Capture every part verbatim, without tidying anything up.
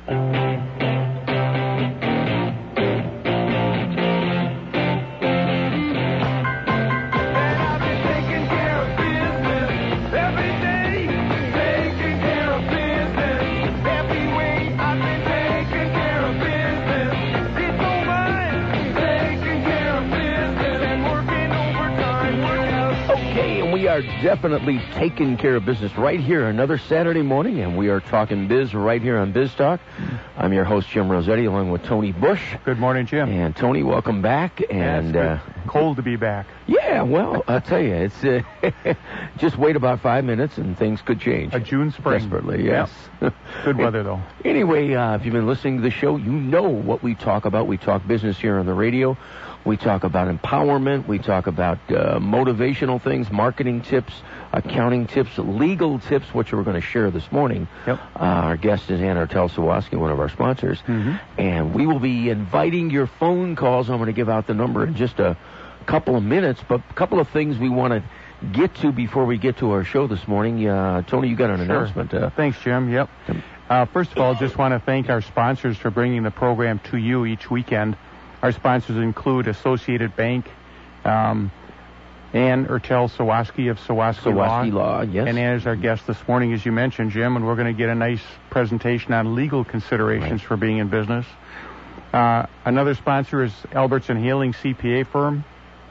Definitely taking care of business right here another Saturday morning, and we are talking biz right here on Biz Talk. I'm your host, Jim Rossetti, along with Tony Bush. Good morning, Jim. And Tony, welcome back. And yeah, it's uh, cold to be back. Yeah, well, I'll tell you, it's uh, just wait about five minutes and things could change. A June spring. Desperately, yes. Yep. Good weather, though. Anyway, uh, if you've been listening to the show, you know what we talk about. We talk business here on the radio. We talk about empowerment. We talk about uh, motivational things, marketing tips, accounting tips, legal tips, which we're going to share this morning. Yep. Uh, our guest is Ann Artel-Sawaski, one of our sponsors. Mm-hmm. And we will be inviting your phone calls. I'm going to give out the number in just a couple of minutes, but a couple of things we want to get to before we get to our show this morning. Uh, Tony, you got an sure. announcement. Uh, Thanks, Jim. Yep. Uh, first of all, just want to thank our sponsors for bringing the program to you each weekend. Our sponsors include Associated Bank, um, Ann Artel-Sawaski of Sawaski, Sawaski Law. Law, yes. And Ann is our guest this morning, as you mentioned, Jim, and we're going to get a nice presentation on legal considerations right. for being in business. Uh, another sponsor is Albertson Healing C P A firm,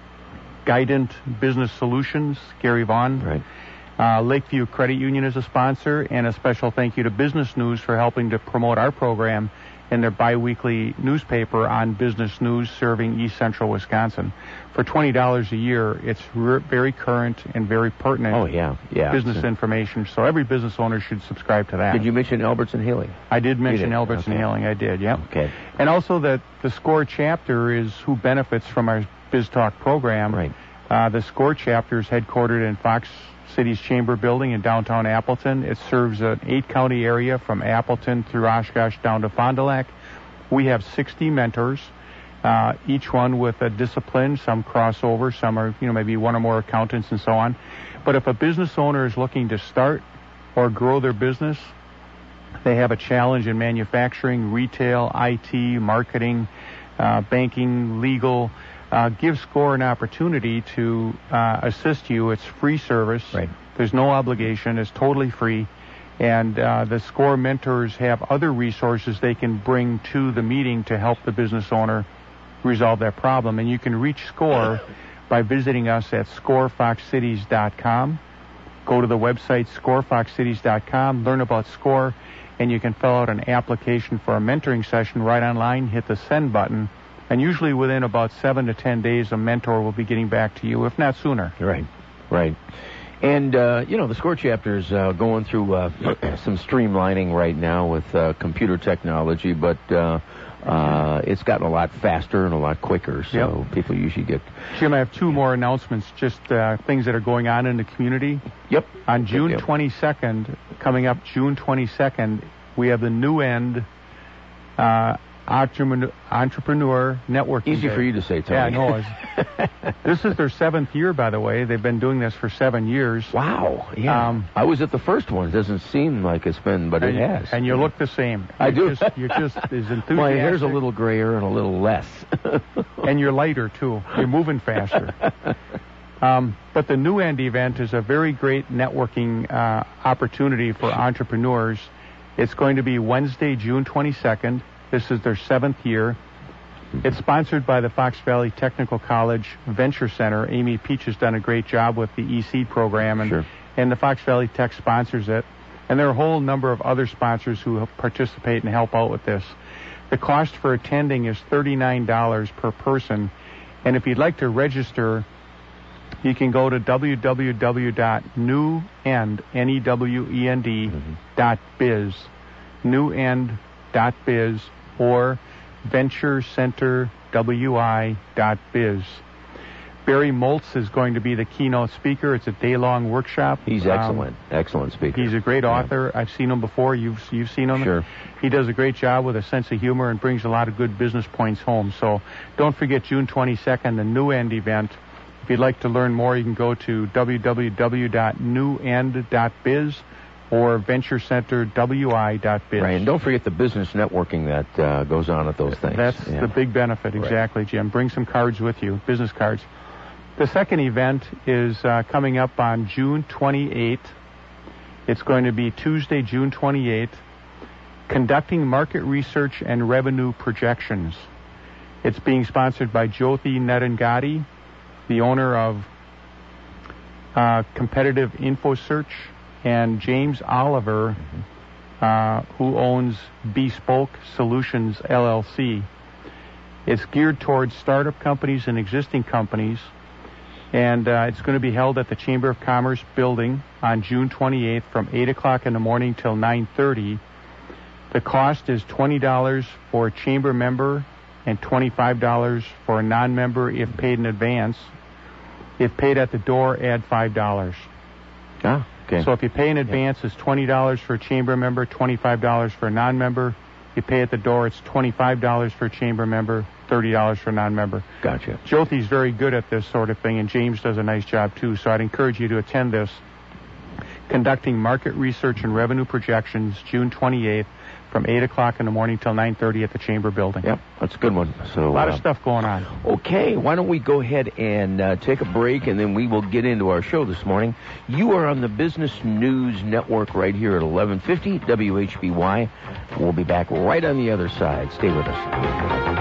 Guidant Business Solutions, Gary Vaughn. Right. Uh, Lakeview Credit Union is a sponsor, and a special thank you to Business News for helping to promote our program in their biweekly newspaper on business news serving East Central Wisconsin. For twenty dollars a year, it's re- very current and very pertinent oh, yeah, yeah. business information, so every business owner should subscribe to that. Did you mention Albertson Healing? I did mention did? Albertson okay. Healing, I did, yeah. Okay. And also that the SCORE chapter is who benefits from our Biz Talk program. Right. Uh, the SCORE chapter is headquartered in Fox City's Chamber Building in downtown Appleton. It serves an eight-county area from Appleton through Oshkosh down to Fond du Lac. We have sixty mentors, uh, each one with a discipline. Some crossover, some are, you know, maybe one or more accountants and so on. But if a business owner is looking to start or grow their business, they have a challenge in manufacturing, retail, I T, marketing, uh, banking, legal. Uh, give SCORE an opportunity to uh, assist you. It's free service. Right. There's no obligation. It's totally free. And uh, the SCORE mentors have other resources they can bring to the meeting to help the business owner resolve that problem. And you can reach SCORE by visiting us at score fox cities dot com. Go to the website score fox cities dot com, learn about SCORE, and you can fill out an application for a mentoring session right online, hit the send button, and usually within about seven to ten days, a mentor will be getting back to you, if not sooner. Right, right. And, uh, you know, the SCORE chapter is uh, going through uh, some streamlining right now with uh, computer technology, but uh, uh, it's gotten a lot faster and a lot quicker, so yep. people usually get... Jim, I have two more announcements, just uh, things that are going on in the community. Yep. On June yep. twenty-second, coming up June twenty-second, we have the New End uh, Entrepreneur, entrepreneur Networking Easy Day. for you to say, Tony. Yeah, I know. This is their seventh year, by the way. They've been doing this for seven years. Wow. Yeah. Um, I was at the first one. It doesn't seem like it's been, but and, it has. And you look the same. I you're do. Just, you're just as enthusiastic. My hair's a little grayer and a little less. And you're lighter, too. You're moving faster. Um, but the New End event is a very great networking uh, opportunity for entrepreneurs. It's going to be Wednesday, June twenty-second. This is their seventh year. It's sponsored by the Fox Valley Technical College Venture Center. Amy Peach has done a great job with the E C program, and, sure. and the Fox Valley Tech sponsors it. And there are a whole number of other sponsors who participate and help out with this. The cost for attending is thirty-nine dollars per person. And if you'd like to register, you can go to w w w dot new end, N E W E N D, mm-hmm. dot biz, newend dot biz, or venture center w i dot biz. Barry Moltz is going to be the keynote speaker. It's a day-long workshop. He's excellent, um, excellent speaker. He's a great author. Yeah. I've seen him before. You've you've seen him. Sure. He does a great job with a sense of humor and brings a lot of good business points home. So don't forget June twenty-second, the New End event. If you'd like to learn more, you can go to w w w dot new end dot biz or venture center w i dot biz. Right, and don't forget the business networking that uh, goes on at those things. That's yeah. the big benefit, exactly, right. Jim. Bring some cards with you, business cards. The second event is uh, coming up on June twenty-eighth. It's going to be Tuesday, June twenty-eighth, Conducting Market Research and Revenue Projections. It's being sponsored by Jyoti Netangadi, the owner of uh, Competitive InfoSearch, and James Oliver, mm-hmm. uh, who owns Bespoke Solutions, L L C. It's geared towards startup companies and existing companies, and uh, it's going to be held at the Chamber of Commerce building on June twenty-eighth from eight o'clock in the morning till nine thirty. The cost is twenty dollars for a chamber member and twenty-five dollars for a non-member if paid in advance. If paid at the door, add five dollars. Ah, okay. So if you pay in advance, yeah. it's twenty dollars for a chamber member, twenty-five dollars for a non-member. You pay at the door, it's twenty-five dollars for a chamber member, thirty dollars for a non-member. Gotcha. Jyoti's very good at this sort of thing, and James does a nice job too, so I'd encourage you to attend this. Conducting Market Research and Revenue Projections, June twenty-eighth, from eight o'clock in the morning till nine thirty at the Chamber building. Yep, that's a good one. So a lot uh, of stuff going on. Okay, why don't we go ahead and uh, take a break, and then we will get into our show this morning. You are on the Business News Network right here at eleven fifty W H B Y. We'll be back right on the other side. Stay with us.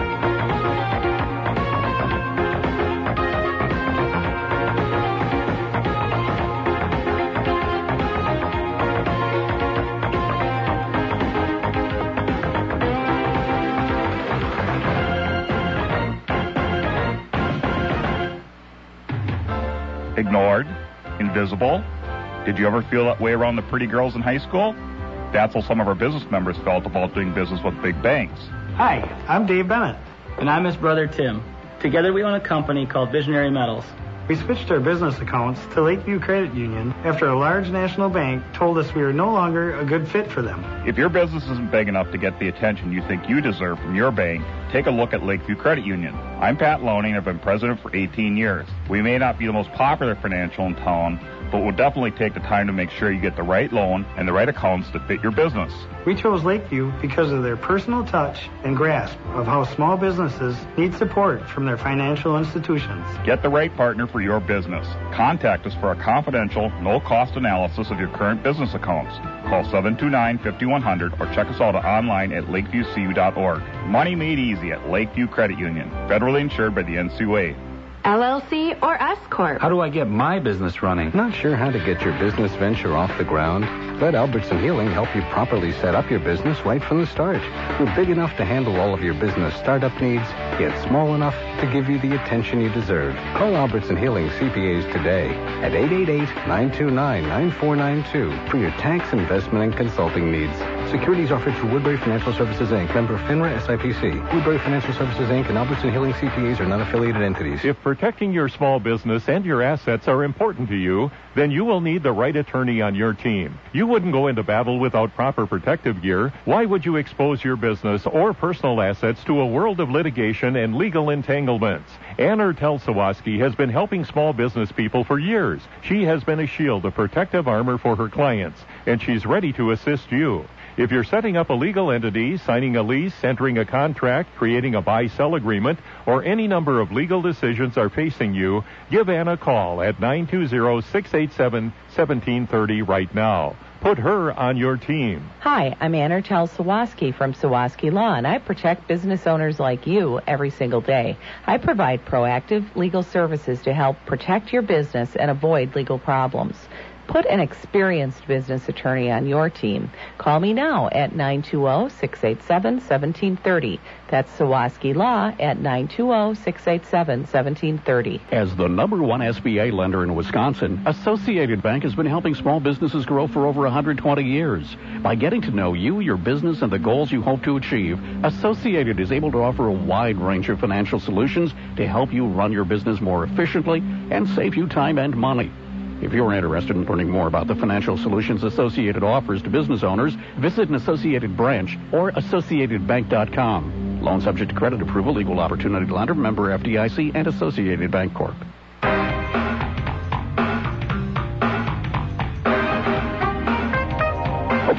Ignored, invisible. Did you ever feel that way around the pretty girls in high school? That's how some of our business members felt about doing business with big banks. Hi, I'm Dave Bennett. And I'm his brother Tim. Together we own a company called Visionary Metals. We switched our business accounts to Lakeview Credit Union after a large national bank told us we were no longer a good fit for them. If your business isn't big enough to get the attention you think you deserve from your bank, take a look at Lakeview Credit Union. I'm Pat Loney and I've been president for eighteen years. We may not be the most popular financial in town, but we'll definitely take the time to make sure you get the right loan and the right accounts that fit your business. We chose Lakeview because of their personal touch and grasp of how small businesses need support from their financial institutions. Get the right partner for your business. Contact us for a confidential, no-cost analysis of your current business accounts. Call seven two nine, five one zero zero or check us out online at lakeview c u dot org. Money made easy at Lakeview Credit Union, federally insured by the N C U A. L L C or S Corp. How do I get my business running? Not sure how to get your business venture off the ground? Let Albertson Healing help you properly set up your business right from the start. We're big enough to handle all of your business startup needs, yet small enough to give you the attention you deserve. Call Albertson Healing C P As today at eight eight eight, nine two nine, nine four nine two for your tax, investment, and consulting needs. Securities offered through Woodbury Financial Services, Incorporated. Member FINRA S I P C. Woodbury Financial Services, Incorporated and Albertson Healing C P As are non-affiliated entities. If protecting your small business and your assets are important to you, then you will need the right attorney on your team. You wouldn't go into battle without proper protective gear. Why would you expose your business or personal assets to a world of litigation and legal entanglements? Ann Ertel-Sawaski has been helping small business people for years. She has been a shield of protective armor for her clients, and she's ready to assist you. If you're setting up a legal entity, signing a lease, entering a contract, creating a buy-sell agreement, or any number of legal decisions are facing you, give Ann a call at nine two zero, six eight seven, one seven three zero right now. Put her on your team. Hi, I'm Ann Ertel-Sawaski from Sawaski Law, and I protect business owners like you every single day. I provide proactive legal services to help protect your business and avoid legal problems. Put an experienced business attorney on your team. Call me now at nine two zero, six eight seven, one seven three zero. That's Sawaski Law at nine two zero, six eight seven, one seven three zero. As the number one S B A lender in Wisconsin, Associated Bank has been helping small businesses grow for over one hundred twenty years. By getting to know you, your business, and the goals you hope to achieve, Associated is able to offer a wide range of financial solutions to help you run your business more efficiently and save you time and money. If you're interested in learning more about the financial solutions Associated offers to business owners, visit an Associated branch or associated bank dot com. Loan subject to credit approval, equal opportunity lender, member F D I C, and Associated Bank Corp.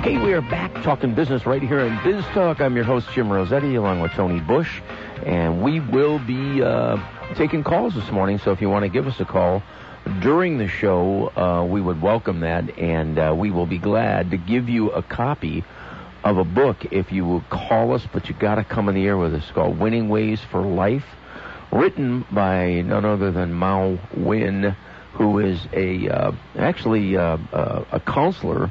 Okay, we are back talking business right here in Biz Talk. I'm your host, Jim Rossetti, along with Tony Bush. And we will be uh, taking calls this morning, so if you want to give us a call during the show, uh, we would welcome that. And uh, we will be glad to give you a copy of a book if you will call us, but you got to come in the air with us. It's called Winning Ways for Life, written by none other than Mao Win, who is a uh, actually uh, uh, a counselor.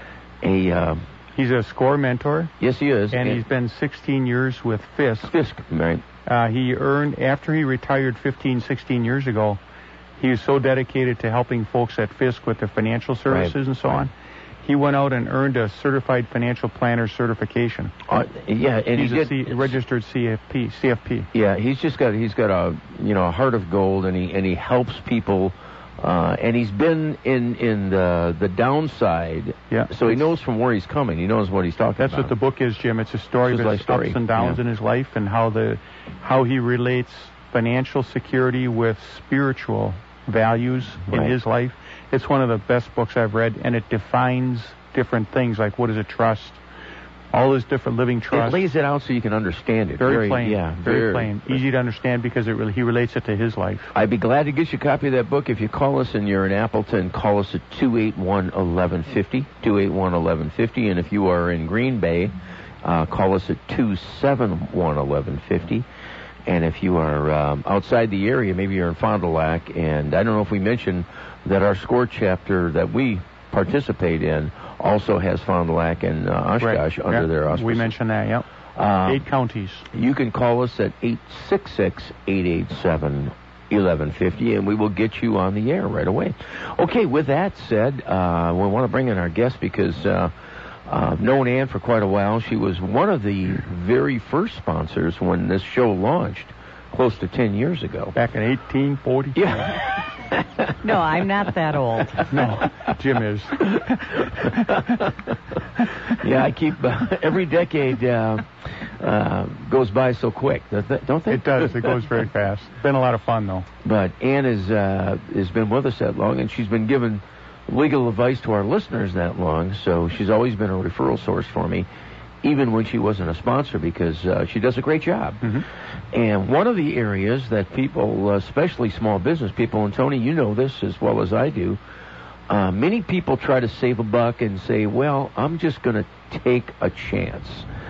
A uh, he's a SCORE mentor. Yes, he is, and, and he's been sixteen years with Fisk. Fisk, right? Uh, he earned after he retired fifteen, sixteen years ago. He was so dedicated to helping folks at Fisk with their financial services right. and so right. on. He went out and earned a certified financial planner certification. Uh, yeah, and he's he a did, C, registered C F P. C F P. Yeah, he's just got he's got a you know a heart of gold, and he and he helps people. Uh, and he's been in, in the the downside, yeah. so he knows from where he's coming. He knows what he's talking That's about. That's what the book is, Jim. It's a story it's of his story. ups and downs yeah. in his life and how the how he relates financial security with spiritual values right. in his life. It's one of the best books I've read, and it defines different things like what is a trust, all those different living trusts. It lays it out so you can understand it. Very, very plain. Yeah, very, very plain. Easy to understand because it really, he relates it to his life. I'd be glad to get you a copy of that book. If you call us and you're in Appleton, call us at two eight one, eleven fifty, two eight one, eleven fifty. And if you are in Green Bay, uh, call us at two seven one, eleven fifty. And if you are um, outside the area, maybe you're in Fond du Lac, and I don't know if we mentioned that our SCORE chapter that we participate in also has Fond du Lac and uh, Oshkosh right. under yep. their auspices. We mentioned that, yep. Uh, Eight counties. You can call us at eight six six, eight eight seven, eleven fifty, and we will get you on the air right away. Okay, with that said, uh, we want to bring in our guest because uh, uh, I've known Ann for quite a while. She was one of the very first sponsors when this show launched close to ten years ago. Back in eighteen forty. Yeah. No, I'm not that old. No, Jim is. Yeah, I keep uh, every decade uh, uh, goes by so quick, don't they? It does. It goes very fast. It's been a lot of fun, though. But Ann is, uh, has been with us that long, and she's been giving legal advice to our listeners that long, so she's always been a referral source for me, even when she wasn't a sponsor, because uh, she does a great job. Mm-hmm. And one of the areas that people, especially small business people, and Tony, you know this as well as I do, uh, many people try to save a buck and say, well, I'm just going to take a chance.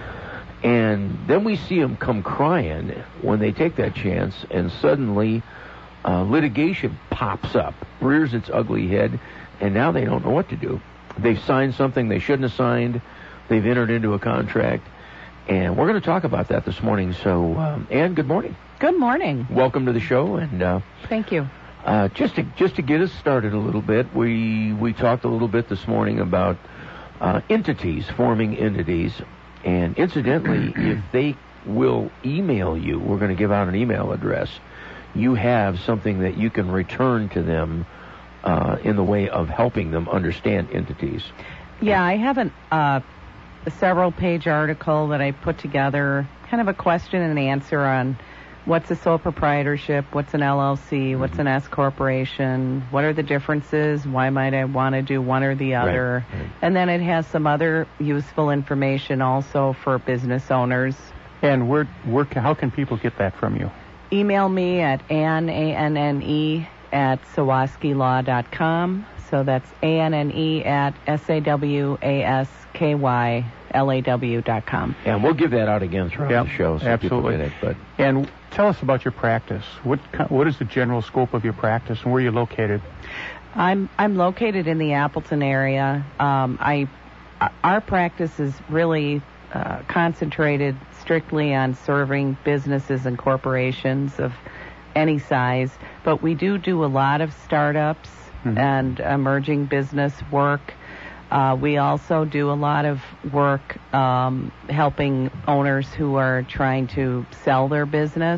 And then we see them come crying when they take that chance, and suddenly uh, litigation pops up, rears its ugly head, and now they don't know what to do. They've signed something they shouldn't have signed. They've entered into a contract. And we're going to talk about that this morning. So, um, Ann, good morning. Good morning. Welcome to the show. And uh, thank you. Uh, just to just to get us started a little bit, we we talked a little bit this morning about uh, entities, forming entities. And incidentally, if they will email you, we're going to give out an email address. You have something that you can return to them uh, in the way of helping them understand entities. Yeah, I have an, uh, a several-page article that I put together, kind of a question and answer on what's a sole proprietorship, what's an L L C, what's an S corporation, what are the differences, why might I want to do one or the other, right, right. And then it has some other useful information also for business owners. And where, where, how can people get that from you? Email me at Anne, A N N E, at Sawaski Law dot com. So that's A N N E at S A W A S K Y L A W dot com. And we'll give that out again throughout yep, the show so absolutely. people get it. But. And tell us about your practice. What What is the general scope of your practice, and where are you located? I'm I'm located in the Appleton area. Um, I Our practice is really uh, concentrated strictly on serving businesses and corporations of any size, but we do do a lot of startups mm-hmm. and emerging business work. Uh, we also do a lot of work um, helping owners who are trying to sell their business.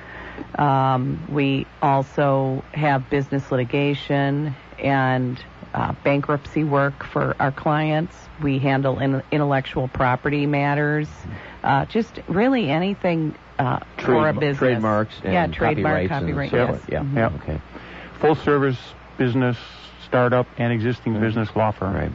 Um, we also have business litigation and uh, bankruptcy work for our clients. We handle in- intellectual property matters, uh, just really anything uh, Trade, for a business. Trademarks and yeah, trademark, copyrights copyright, and yes. so, yeah. Mm-hmm. Yeah. Okay. Full service business, startup, and existing mm-hmm. business law firm. Right.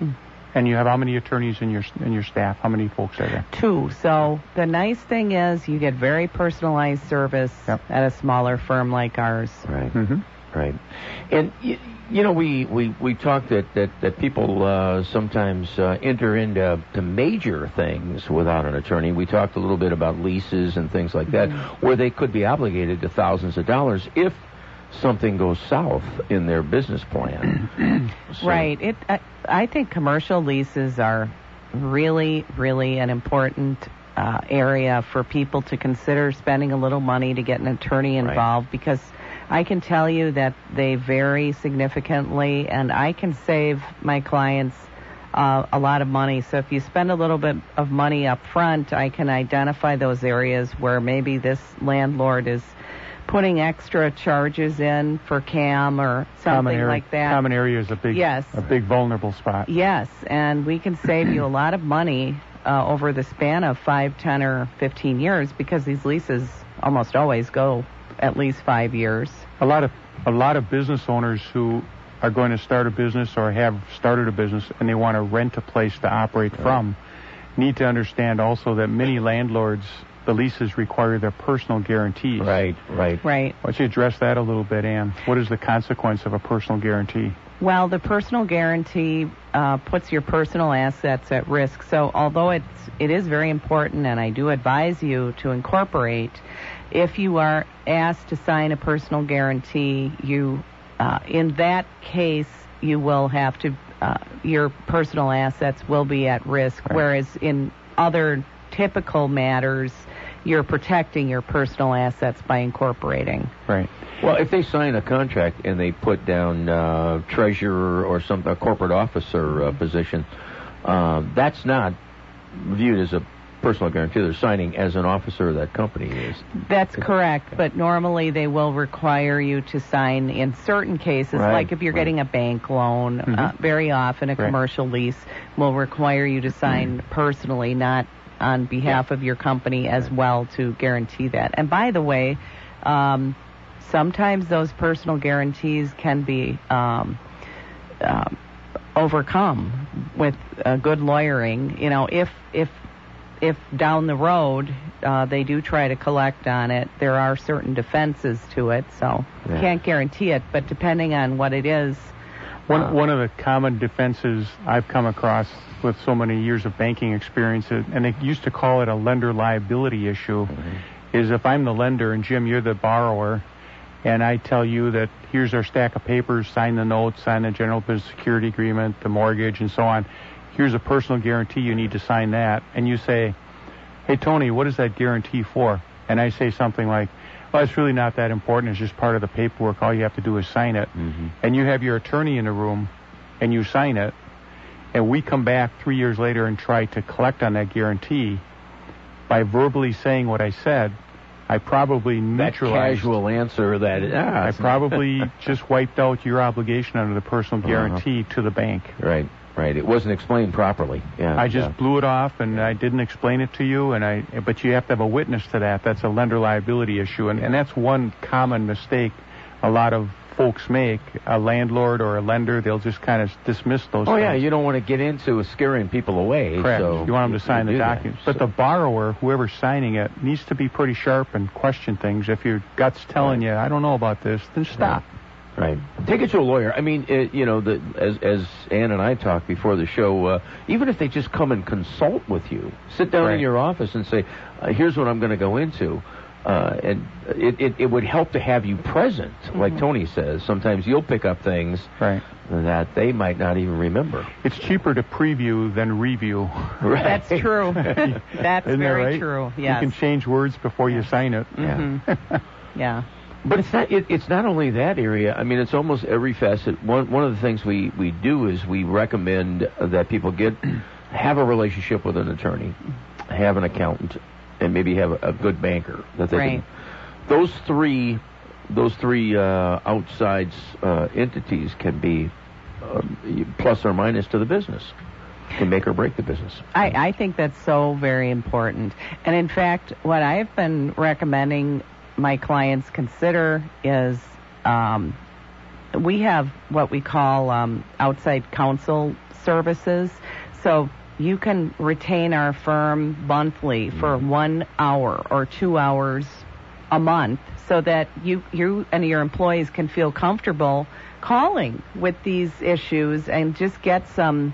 And you have how many attorneys in your in your staff? How many folks are there? Two. So the nice thing is you get very personalized service yep. at a smaller firm like ours. Right. Mm-hmm. Right. And you, you know, we we we talk that that that people uh, sometimes uh, enter into to major things without an attorney. We talked a little bit about leases and things like that, mm-hmm. where they could be obligated to thousands of dollars if something goes south in their business plan. So. Right. It. I, I think commercial leases are really, really an important uh, area for people to consider spending a little money to get an attorney involved, right. because I can tell you that they vary significantly, and I can save my clients uh, a lot of money. So if you spend a little bit of money up front, I can identify those areas where maybe this landlord is putting extra charges in for C A M or something area, like that. Common area is a big, yes. a big vulnerable spot. Yes, and we can save you a lot of money uh, over the span of five, ten, or fifteen years, because these leases almost always go at least five years. A lot of a lot of business owners who are going to start a business or have started a business and they want to rent a place to operate right. from need to understand also that many landlords, the leases require their personal guarantees. Right, right. Right. Why don't you address that a little bit, Ann? What is the consequence of a personal guarantee? Well, the personal guarantee uh, puts your personal assets at risk. So although it's, it is very important, and I do advise you to incorporate, if you are asked to sign a personal guarantee, you, uh, in that case, you will have to, uh, your personal assets will be at risk, right. whereas in other typical matters, you're protecting your personal assets by incorporating. Right. Well, if they sign a contract and they put down uh, treasurer or some a corporate officer uh, position, uh, that's not viewed as a personal guarantee. They're signing as an officer of that company. Is That's correct, but normally they will require you to sign in certain cases, right. like if you're right. getting a bank loan, mm-hmm. uh, very often a right. commercial lease will require you to sign mm-hmm. personally, not on behalf yeah. of your company as well, to guarantee that. And by the way, um, sometimes those personal guarantees can be um, uh, overcome with uh, good lawyering. You know, if if if down the road uh, they do try to collect on it, there are certain defenses to it. So yeah. can't guarantee it, but depending on what it is. One uh, one of the common defenses I've come across with so many years of banking experience, and they used to call it a lender liability issue, mm-hmm. is if I'm the lender and Jim, you're the borrower, and I tell you that here's our stack of papers, sign the notes, sign the general business security agreement, the mortgage, and so on. Here's a personal guarantee, you need to sign that. And you say, hey, Tony, what is that guarantee for? And I say something like, well, it's really not that important. It's just part of the paperwork. All you have to do is sign it. Mm-hmm. And you have your attorney in the room, and you sign it, and we come back three years later and try to collect on that guarantee. By verbally saying what I said, I probably neutralized. That casual answer that... Ah, I probably just wiped out your obligation under the personal guarantee uh-huh. to the bank. Right. Right, it wasn't explained properly. Yeah, I just yeah. blew it off, and I didn't explain it to you. And I, but you have to have a witness to that. That's a lender liability issue, and, and that's one common mistake a lot of folks make. A landlord or a lender, they'll just kind of dismiss those. Oh things. yeah, you don't want to get into scaring people away. Correct. So you want them to sign the documents, but so. the borrower, whoever's signing it, needs to be pretty sharp and question things. If your gut's telling right. you, I don't know about this, then stop. Right. Right. Take it to a lawyer. I mean, it, you know, the, as as Ann and I talked before the show, uh, even if they just come and consult with you, sit down right. in your office and say, uh, here's what I'm going to go into. Uh, and it, it, it would help to have you present, mm-hmm. like Tony says. Sometimes you'll pick up things right. that they might not even remember. It's cheaper to preview than review. Right. That's true. That's Isn't very that right? true. Yes. You can change words before yeah. you sign it. Mm-hmm. Yeah. yeah. But it's not. It, it's not only that area. I mean, it's almost every facet. One one of the things we, we do is we recommend that people get have a relationship with an attorney, have an accountant, and maybe have a, a good banker that they right. can. Those three, those three uh, outside uh, entities can be uh, plus or minus to the business. Can make or break the business. I, I think that's so very important. And in fact, what I've been recommending my clients consider is um, we have what we call um, outside counsel services. So you can retain our firm monthly for one hour or two hours a month so that you, you and your employees can feel comfortable calling with these issues and just get some,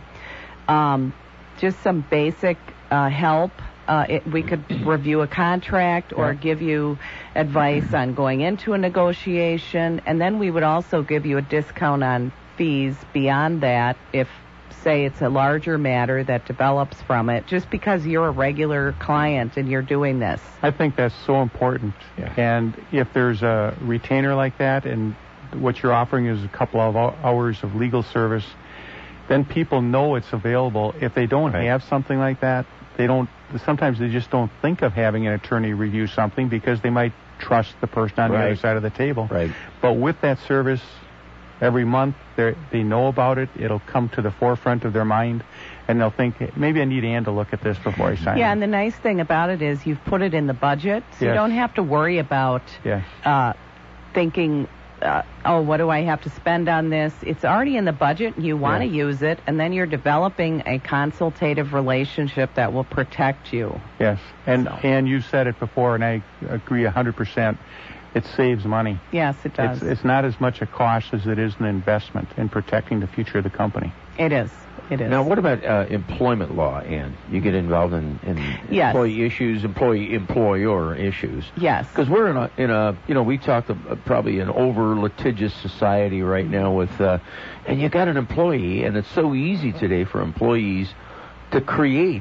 um, just some basic uh, help. Uh, it, we could review a contract or Yeah. give you advice on going into a negotiation, and then we would also give you a discount on fees beyond that if, say, it's a larger matter that develops from it, just because you're a regular client and you're doing this. I think that's so important. Yeah. And if there's a retainer like that and what you're offering is a couple of hours of legal service, then people know it's available. If they don't Right. have something like that, they don't, sometimes they just don't think of having an attorney review something because they might trust the person on the Right. other side of the table. Right. But with that service, every month they they know about it. It'll come to the forefront of their mind, and they'll think, maybe I need Ann to look at this before I sign Yeah, it. and the nice thing about it is you've put it in the budget, so you Yes. don't have to worry about Yes. uh, thinking, uh, oh, what do I have to spend on this? It's already in the budget. You want to Yeah. use it, and then you're developing a consultative relationship that will protect you. Yes, and So. and you said it before, and I agree one hundred percent. It saves money. Yes, it does. It's, it's not as much a cost as it is an investment in protecting the future of the company. It is. It is. Now, what about uh, employment law, Ann? You get involved in, in Yes. employee issues, employee-employer issues. Yes. Because we're in a, in a, you know, we talk uh, probably an over-litigious society right now with, uh, and you got an employee, and it's so easy today for employees to create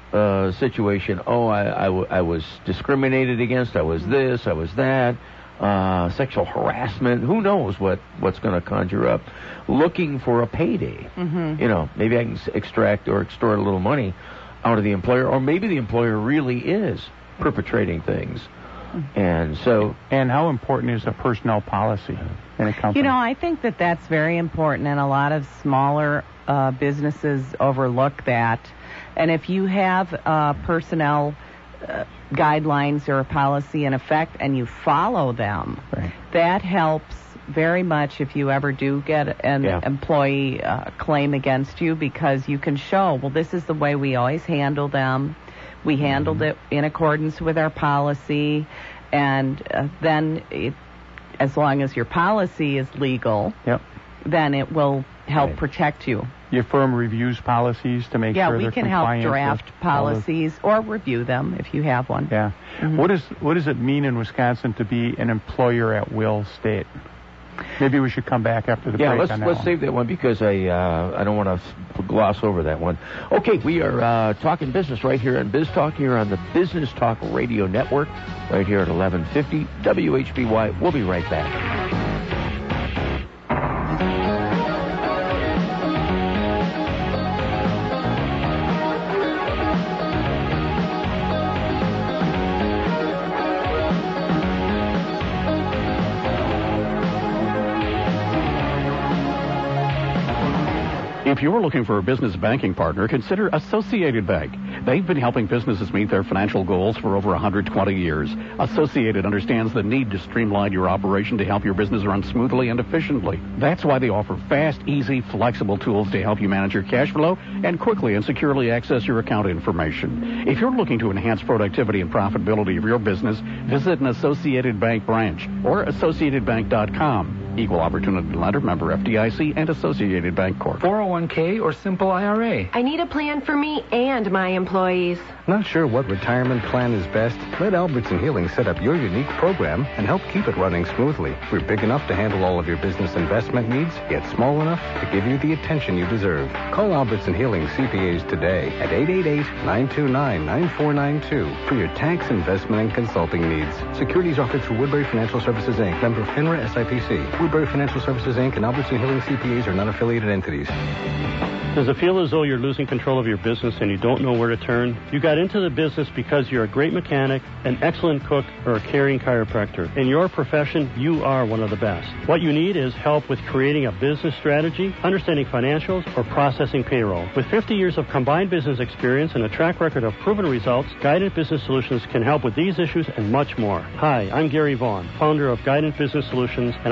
a situation. Oh, I, I, w- I was discriminated against. I was this. I was that. Uh, sexual harassment. Who knows what, what's going to conjure up? Looking for a payday. Mm-hmm. You know, maybe I can s- extract or extort a little money out of the employer, or maybe the employer really is perpetrating things. And so, And how important is a personnel policy in a company? You know, I think that that's very important, and a lot of smaller uh, businesses overlook that. And if you have uh, personnel uh, guidelines or a policy in effect and you follow them, Right. that helps very much if you ever do get an Yeah. employee uh, claim against you, because you can show, well, this is the way we always handle them. We handled it in accordance with our policy, and uh, then it, as long as your policy is legal, Yep. then it will help Right. protect you. Your firm reviews policies to make Yeah, sure we they're can help compliant with draft all the- policies or review them if you have one. Yeah. Mhm. What is what does it mean in Wisconsin to be an employer at will state? Maybe we should come back after the yeah, break let's on that let's one. save that one because I uh, I don't want to gloss over that one. Okay, we are uh, talking business right here on Biz Talk here on the Business Talk Radio Network, right here at eleven fifty W H B Y. We'll be right back. If you're looking for a business banking partner, consider Associated Bank. They've been helping businesses meet their financial goals for over one hundred twenty years. Associated understands the need to streamline your operation to help your business run smoothly and efficiently. That's why they offer fast, easy, flexible tools to help you manage your cash flow and quickly and securely access your account information. If you're looking to enhance productivity and profitability of your business, visit an Associated Bank branch or associated bank dot com. Equal Opportunity Lender, member F D I C, and Associated Bank Corp. four oh one k or simple I R A. I need a plan for me and my employees. Not sure what retirement plan is best? Let Albertson Healing set up your unique program and help keep it running smoothly. We're big enough to handle all of your business investment needs, yet small enough to give you the attention you deserve. Call Albertson Healing C P As today at eight eight eight, nine two nine, nine four nine two for your tax, investment, and consulting needs. Securities offered through Woodbury Financial Services, Incorporated. Member FINRA S I P C. Woodbury Financial Services, Incorporated and Albertson Healing C P As are not affiliated entities. Does it feel as though you're losing control of your business and you don't know where to turn? You got into the business because you're a great mechanic, an excellent cook, or a caring chiropractor. In your profession, you are one of the best. What you need is help with creating a business strategy, understanding financials, or processing payroll. With fifty years of combined business experience and a track record of proven results, Guidant Business Solutions can help with these issues and much more. Hi, I'm Gary Vaughn, founder of Guidant Business Solutions, and our mission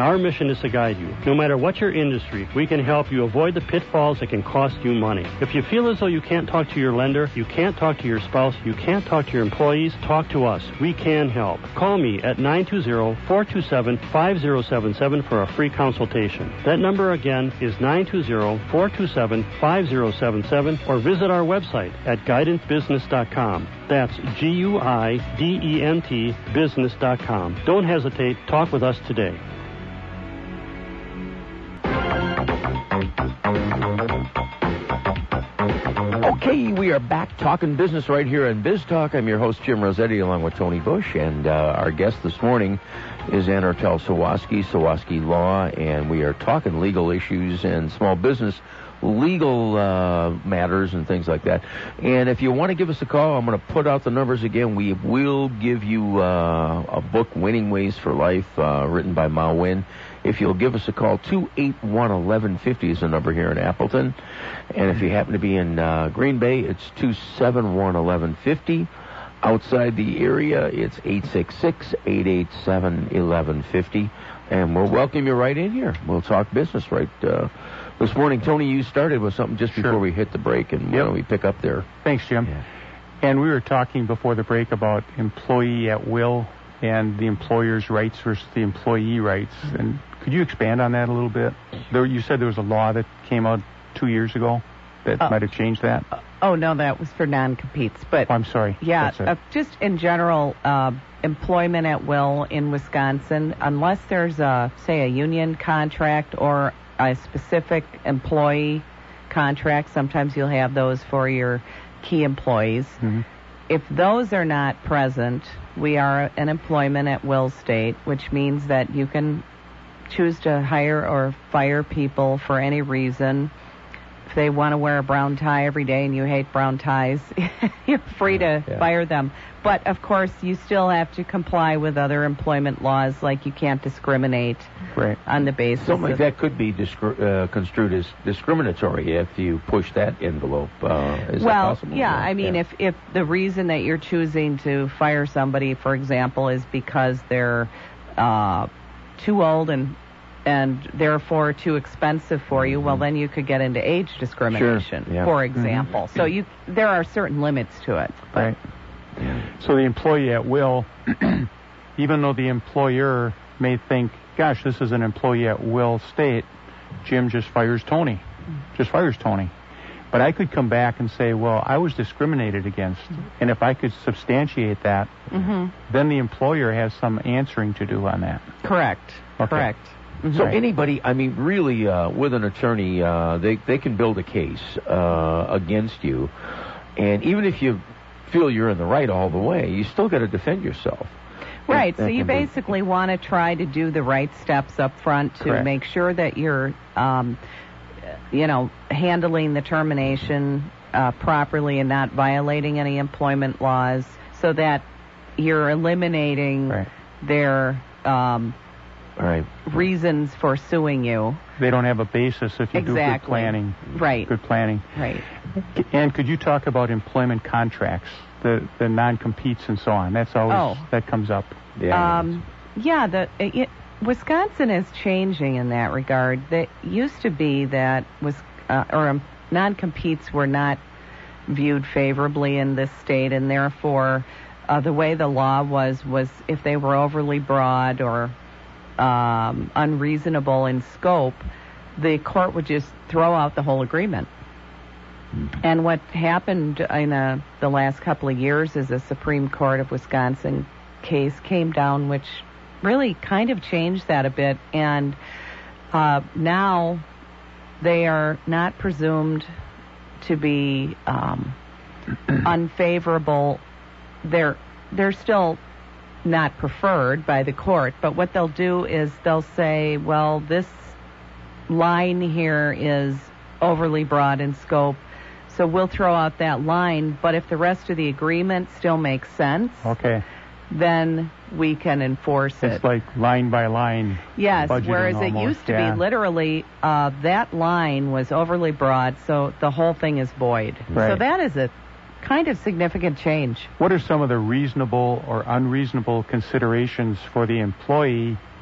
mission is to guide you. No matter what your industry, we can help you avoid the pitfalls that can cost you money. If you feel as though you can't talk to your lender, you can't talk to your spouse, you can't talk to your employees, talk to us. We can help. Call me at nine two zero, four two seven, five zero seven seven for a free consultation. That number again is nine two zero, four two seven, five zero seven seven or visit our website at guidance business dot com. That's G U I D E N T business dot com. Don't hesitate. Talk with us today. Okay, we are back talking business right here on Biz Talk. I'm your host, Jim Rossetti, along with Tony Bush, and uh, our guest this morning is Anartel Sawaski, Sawaski Law, and we are talking legal issues and small business legal uh, matters and things like that. And if you want to give us a call, I'm going to put out the numbers again. We will give you uh, a book, Winning Ways for Life, uh, written by Ma Win. If you'll give us a call, two eight one, eleven fifty is the number here in Appleton. And if you happen to be in uh, Green Bay, it's two seven one, eleven fifty. Outside the area, it's eight six six, eight eight seven, eleven fifty. And we'll welcome you right in here. We'll talk business right uh, this morning. Tony, you started with something just before sure. we hit the break, and why don't we pick up there? Thanks, Jim. Yeah. And we were talking before the break about employee at will and the employer's rights versus the employee rights. And could you expand on that a little bit? There, you said there was a law that came out two years ago that Oh. might have changed that. Oh, no, that was for non-competes. But Oh, I'm sorry. yeah, That's it. uh, just in general, uh, employment at will in Wisconsin, unless there's, a, say, a union contract or a specific employee contract, sometimes you'll have those for your key employees. Mm-hmm. If those are not present, we are an employment at will state, which means that you can choose to hire or fire people for any reason. If they want to wear a brown tie every day and you hate brown ties, you're free to Yeah. fire them. But, of course, you still have to comply with other employment laws, like you can't discriminate right. on the basis Something like of... that could be discri- uh, construed as discriminatory if you push that envelope. Uh, is well, that possible? yeah, I mean, yeah. if if the reason that you're choosing to fire somebody, for example, is because they're uh, too old and and therefore too expensive for you, well, then you could get into age discrimination, Sure. Yeah. for example. Mm-hmm. So you there are certain limits to it. But, Right. So the employee at will, even though the employer may think, gosh, this is an employee at will state, Jim just fires Tony. Just fires Tony. But I could come back and say, well, I was discriminated against. And if I could substantiate that, mm-hmm. then the employer has some answering to do on that. Correct. Okay. Correct. Mm-hmm. So anybody, I mean, really, uh, with an attorney, uh, they they can build a case uh, against you, and even if you feel you're in the right all the way, you still got to defend yourself. Right. That So you can be- basically want to try to do the right steps up front to Correct. make sure that you're, um, you know, handling the termination uh, properly and not violating any employment laws, so that you're eliminating Right. their um, Right. reasons for suing you. They don't have a basis if you do good Exactly. planning. Right. Good planning. Right. And could you talk about employment contracts, the the non-competes and so on? That's always Oh. that comes up. Yeah. Um, yeah, the it, Wisconsin is changing in that regard. That used to be that was uh, or um, non-competes were not viewed favorably in this state, and therefore uh, the way the law was was if they were overly broad or um, unreasonable in scope, the court would just throw out the whole agreement. And what happened in uh, the last couple of years is a Supreme Court of Wisconsin case came down, which really kind of changed that a bit. And uh, now they are not presumed to be um, unfavorable. They're they're still not preferred by the court, but what they'll do is they'll say, well, this line here is overly broad in scope, so we'll throw out that line, but if the rest of the agreement still makes sense, Okay. then we can enforce it. It's like line by line. Yes, budgeting whereas it almost, used to yeah. be literally uh, that line was overly broad, so the whole thing is void. So Right. that is a kind of significant change. What are some of the reasonable or unreasonable considerations for the employee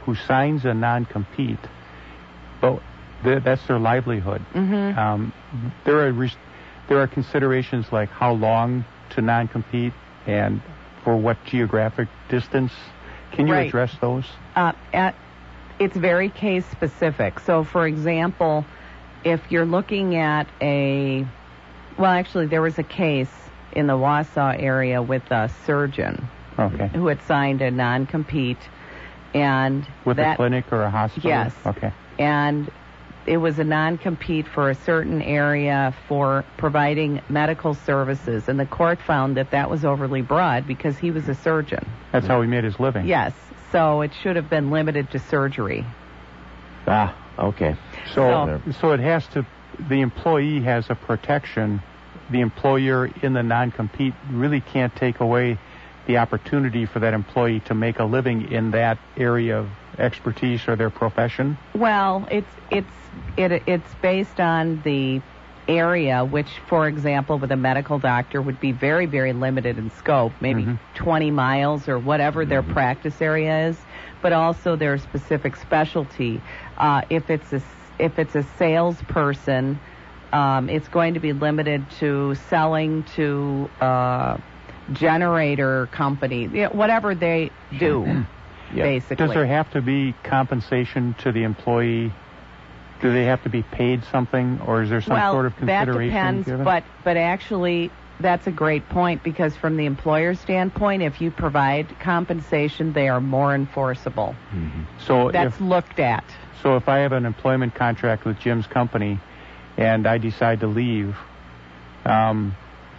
who signs a non-compete, well, th- that's their livelihood. Mm-hmm. Um, there are res- there are considerations like how long to non-compete and for what geographic distance. Can you Right. address those? Uh, at, it's very case specific. So, for example, if you're looking at a, well, actually, there was a case in the Wausau area with a surgeon Okay. who had signed a non-compete, and With that, a clinic or a hospital? Yes. Okay. And it was a non-compete for a certain area for providing medical services, and the court found that that was overly broad because he was a surgeon. That's how he made his living. Yes, so it should have been limited to surgery. Ah, okay. So, so it has to, the employee has a protection. The employer in the non-compete really can't take away the opportunity for that employee to make a living in that area of expertise or their profession. Well, it's it's it it's based on the area, which, for example, with a medical doctor would be very, very limited in scope, maybe Mhm. twenty miles or whatever their practice area is, but also their specific specialty. Uh, if it's a if it's a salesperson, um, it's going to be limited to selling to uh, generator company, you know, whatever they do, basically. Does there have to be compensation to the employee? Do they have to be paid something, or is there some well, sort of consideration that depends, given? but but actually, that's a great point, because from the employer standpoint, if you provide compensation, they are more enforceable. Mm-hmm. So That's if, looked at. So if I have an employment contract with Jim's company, and I decide to leave, um,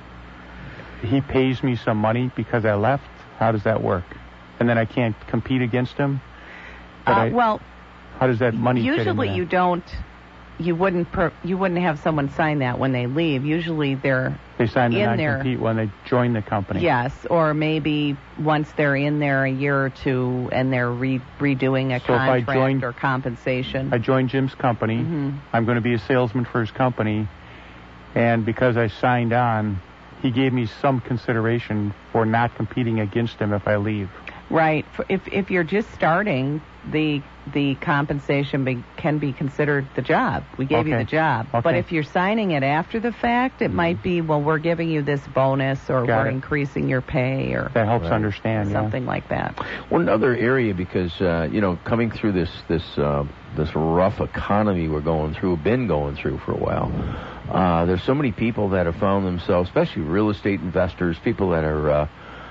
he pays me some money because I left. How does that work? And then I can't compete against him. But Uh, I, well, how does that money fit in usually there? you don't. You wouldn't. Per, you wouldn't have someone sign that when they leave. Usually they're They sign the in there. non-compete when they join the company. Yes, or maybe once they're in there a year or two and they're re- redoing a So if I contract joined- or compensation. I joined Jim's company. Mhm. I'm going to be a salesman for his company, and because I signed on, he gave me some consideration for not competing against him if I leave. Right. F- If if you're just starting, the the compensation be, can be considered the job. We gave you Okay. the job. Okay. But if you're signing it after the fact, it might be, well, we're giving you this bonus, or Got we're it. increasing your pay, or That helps Right. understand. yeah. something like that. One other area, because uh, you know, coming through this this uh, this rough economy we're going through, been going through for a while. Uh, there's so many people that have found themselves, especially real estate investors, people that are uh,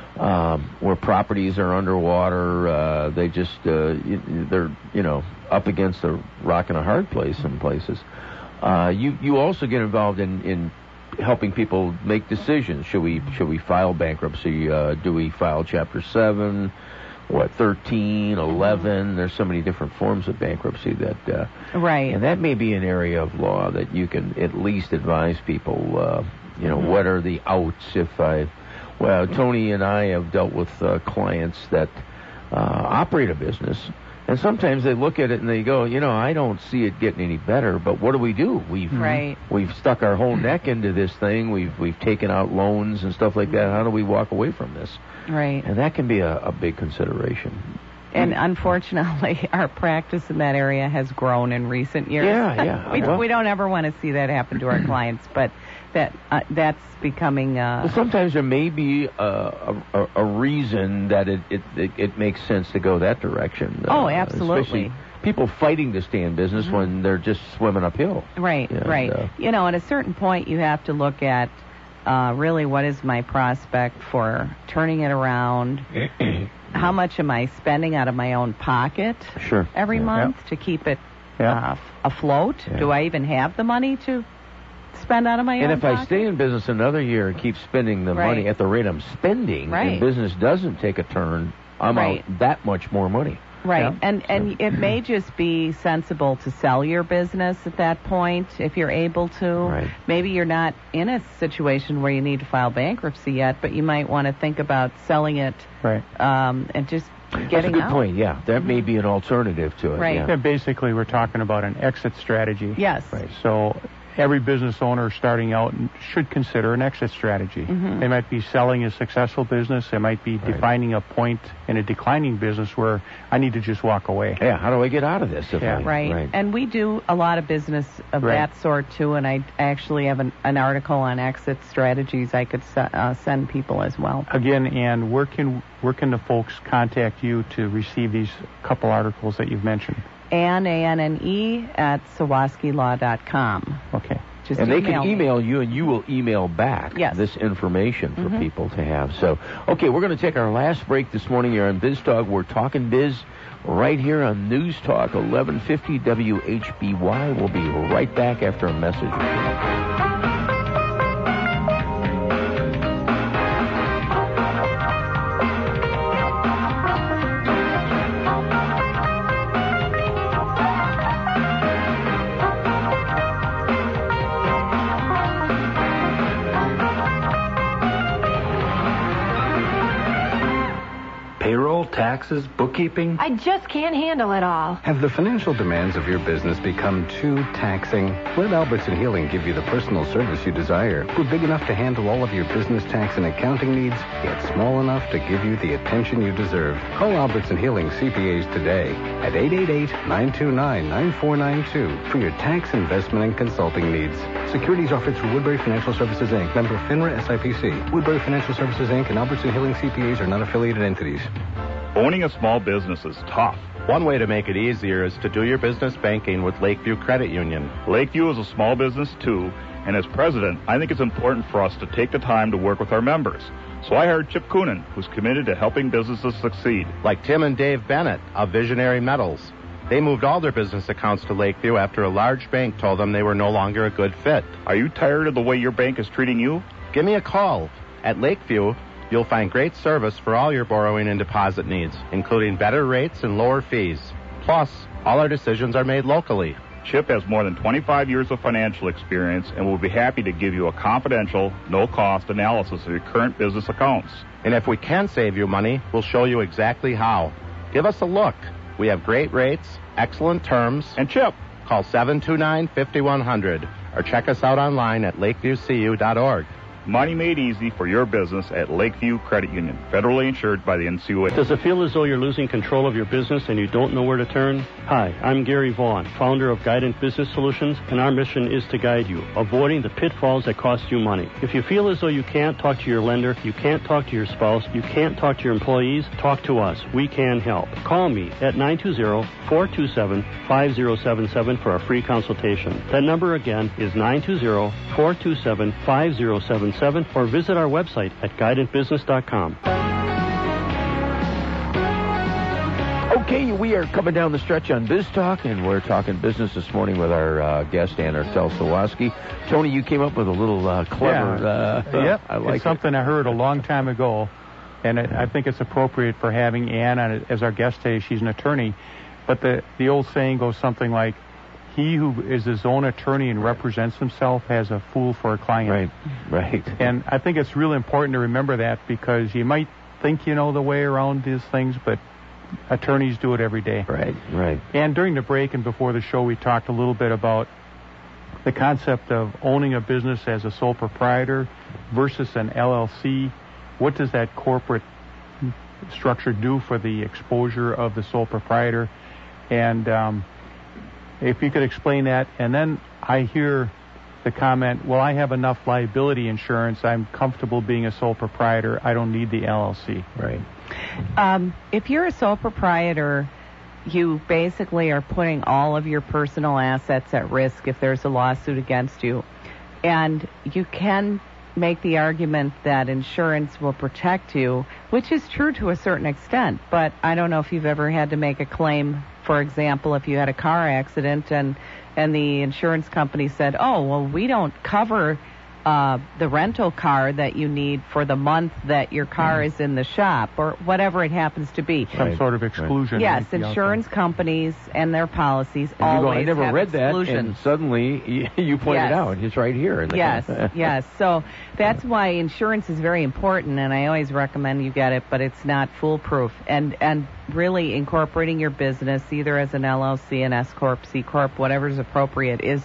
um, where properties are underwater. Uh, they just uh, y- they're you know up against a rock and a hard place in places. Uh, you you also get involved in in helping people make decisions. Should we should we file bankruptcy? Uh, do we file Chapter seven? What, thirteen, eleven? There's so many different forms of bankruptcy that, uh, Right. and that may be an area of law that you can at least advise people. Uh, you know, Mhm. what are the outs if I? Well, Tony and I have dealt with uh, clients that uh, operate a business. And sometimes they look at it and they go, you know, I don't see it getting any better, but what do we do? We've Right. we've stuck our whole neck into this thing. We've we've taken out loans and stuff like that. How do we walk away from this? Right. And that can be a, a big consideration. And unfortunately, our practice in that area has grown in recent years. Yeah, yeah. we, Well- we don't ever want to see that happen to our clients, but that uh, that's becoming. Uh, Well, sometimes there may be a, a, a reason that it, it, it, it makes sense to go that direction. Oh, Uh, absolutely. especially people fighting to stay in business Mhm. when they're just swimming uphill. Right, And, right. uh, You know, at a certain point, you have to look at uh, really what is my prospect for turning it around. How much am I spending out of my own pocket Sure. every Yeah. month to keep it Yeah. uh, afloat? Yeah. Do I even have the money to spend out of my And own if pocket? I stay in business another year and keep spending the Right. money at the rate I'm spending, Right. and business doesn't take a turn, I'm Right. out that much more money. Right, Yeah. and and it may just be sensible to sell your business at that point if you're able to. Right. Maybe you're not in a situation where you need to file bankruptcy yet, but you might want to think about selling it Right. um, and just That's a getting good out. point, yeah. That may be an alternative to it. Right. Yeah. Yeah, basically, we're talking about an exit strategy. Yes. Right. So every business owner starting out should consider an exit strategy. Mm-hmm. They might be selling a successful business. They might be Right. defining a point in a declining business where I need to just walk away. Yeah, how do I get out of this? If Yeah. I, Right. right. And we do a lot of business of Right. that sort, too, and I actually have an, an article on exit strategies I could se- uh, send people as well. Again, and where can where can the folks contact you to receive these couple articles that you've mentioned? Ann, A N N E, at Sawaski Law dot com. Okay. Just And they email can me. email you, and you will email back Yes. this information for Mhm. people to have. So, okay, we're going to take our last break this morning here on Biz Talk. We're talking biz right here on News Talk eleven fifty W H B Y. We'll be right back after a message. Payroll, taxes, bookkeeping. I just can't handle it all. Have the financial demands of your business become too taxing? Let Albertson Healing give you the personal service you desire. We're big enough to handle all of your business tax and accounting needs, yet small enough to give you the attention you deserve. Call Albertson Healing C P As today at eight eight eight, nine two nine, nine four nine two for your tax, investment, and consulting needs. Securities offered through Woodbury Financial Services, Incorporated. Member FINRA S I P C. Woodbury Financial Services, Incorporated and Albertson Healing C P As are not affiliated entities. Owning a small business is tough. One way to make it easier is to do your business banking with Lakeview Credit Union. Lakeview is a small business too, and as president, I think it's important for us to take the time to work with our members. So I hired Chip Coonan, who's committed to helping businesses succeed. Like Tim and Dave Bennett of Visionary Metals. They moved all their business accounts to Lakeview after a large bank told them they were no longer a good fit. Are you tired of the way your bank is treating you? Give me a call. At Lakeview, you'll find great service for all your borrowing and deposit needs, including better rates and lower fees. Plus, all our decisions are made locally. Chip has more than twenty-five years of financial experience and will be happy to give you a confidential, no-cost analysis of your current business accounts. And if we can save you money, we'll show you exactly how. Give us a look. We have great rates, excellent terms. And Chip, call seven two nine, five one zero zero or check us out online at lakeview c u dot org. Money made easy for your business at Lakeview Credit Union, federally insured by the N C U A. Does it feel as though you're losing control of your business and you don't know where to turn? Hi, I'm Gary Vaughn, founder of Guidant Business Solutions, and our mission is to guide you, avoiding the pitfalls that cost you money. If you feel as though you can't talk to your lender, you can't talk to your spouse, you can't talk to your employees, talk to us. We can help. Call me at nine two zero, four two seven, five zero seven seven for a free consultation. That number again is nine two zero, four two seven, five zero seven seven or visit our website at guidant business dot com. Okay, we are coming down the stretch on Biz Talk, and we're talking business this morning with our uh, guest, Ann Sawaski. Tony, you came up with a little uh, clever... Yeah. Uh, yep. I like it's something it. I heard a long time ago, and it, I think it's appropriate for having Ann on as our guest today. She's an attorney, but the, the old saying goes something like, he who is his own attorney and represents himself has a fool for a client. Right, right. And I think it's really important to remember that, because you might think you know the way around these things, but attorneys do it every day. Right, right. And during the break and before the show, we talked a little bit about the concept of owning a business as a sole proprietor versus an L L C. What does that corporate structure do for the exposure of the sole proprietor? And um, if you could explain that. And then I hear the comment, well, I have enough liability insurance. I'm comfortable being a sole proprietor. I don't need the L L C. Right. Um, if you're a sole proprietor, you basically are putting all of your personal assets at risk if there's a lawsuit against you. And you can make the argument that insurance will protect you, which is true to a certain extent. But I don't know if you've ever had to make a claim, for example, if you had a car accident and, and the insurance company said, oh, well, we don't cover uh, the rental car that you need for the month that your car mm. is in the shop, or whatever it happens to be. Some right. sort of exclusion. Yes, insurance companies and their policies and always you go, I never have read that, exclusions. and suddenly you, you pointed yes. out it's right here. In the yes, yes. So that's why insurance is very important, and I always recommend you get it, but it's not foolproof. And and really incorporating your business, either as an L L C, an S Corp, C Corp, whatever's appropriate, is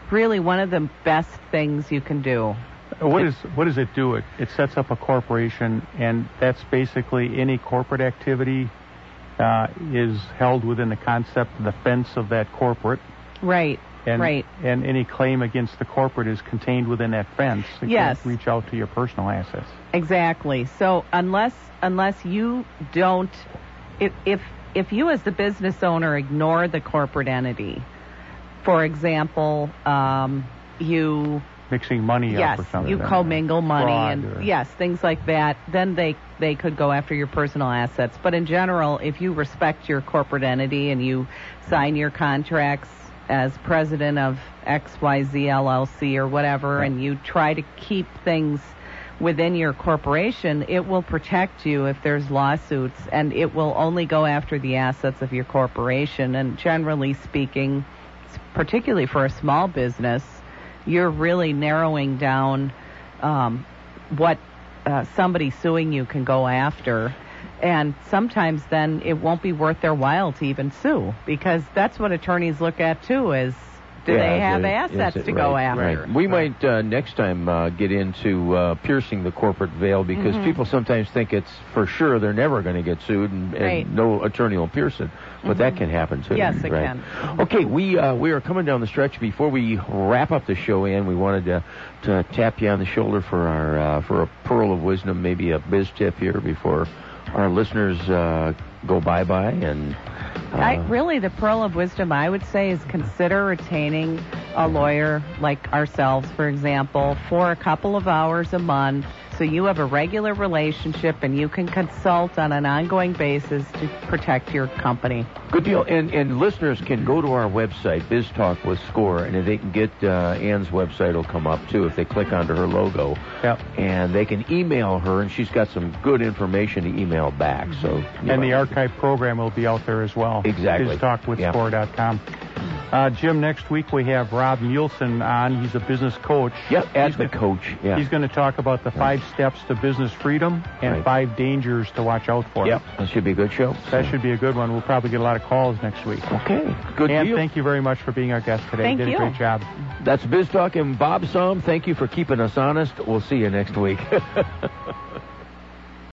really one of the best things you can do. What is what does it do? It it sets up a corporation, and that's basically any corporate activity uh, is held within the concept of the fence of that corporate. Right. And, right. And any claim against the corporate is contained within that fence. It yes. can't reach out to your personal assets. Exactly. So unless unless you don't, if if if you as the business owner ignore the corporate entity, for example, um, you mixing money yes, up or something. you commingle money and or... yes, things like that. Then they they could go after your personal assets. But in general, if you respect your corporate entity and you sign your contracts as president of X Y Z L L C or whatever, and you try to keep things within your corporation, it will protect you if there's lawsuits, and it will only go after the assets of your corporation. And generally speaking, particularly for a small business, you're really narrowing down um, what uh, somebody suing you can go after. And sometimes then it won't be worth their while to even sue, because that's what attorneys look at too, is do yeah, they have the, assets it, to right, go after? Right. We might uh, next time uh, get into uh, piercing the corporate veil, because mm-hmm. people sometimes think it's for sure they're never going to get sued, and, and right. no attorney will pierce it. But mm-hmm. that can happen too. Yes, it right? can. Okay, we uh, we are coming down the stretch. Before we wrap up the show, Ann, we wanted to to tap you on the shoulder for our uh, for a pearl of wisdom, maybe a biz tip here before our listeners uh, go bye-bye. And uh, I, really, the pearl of wisdom, I would say, is consider retaining a lawyer like ourselves, for example, for a couple of hours a month, so you have a regular relationship and you can consult on an ongoing basis to protect your company. Good deal. And and listeners can go to our website, BizTalk with Score, and they can get uh, Ann's website will come up too if they click onto her logo. Yep. And they can email her, and she's got some good information to email back. So and the archive program will be out there as well. Exactly. BizTalk with Score dot com. Uh, Jim, next week we have Rob Nielsen on. He's a business coach. Yep, as he's the gonna, coach. Yeah. He's going to talk about the five steps to business freedom and right. five dangers to watch out for. Yep, that should be a good show. That so. should be a good one. We'll probably get a lot of calls next week. Okay, good and deal. thank you very much for being our guest today. Thank you did you. a great job. That's BizTalk and Bob Sum. Thank you for keeping us honest. We'll see you next week.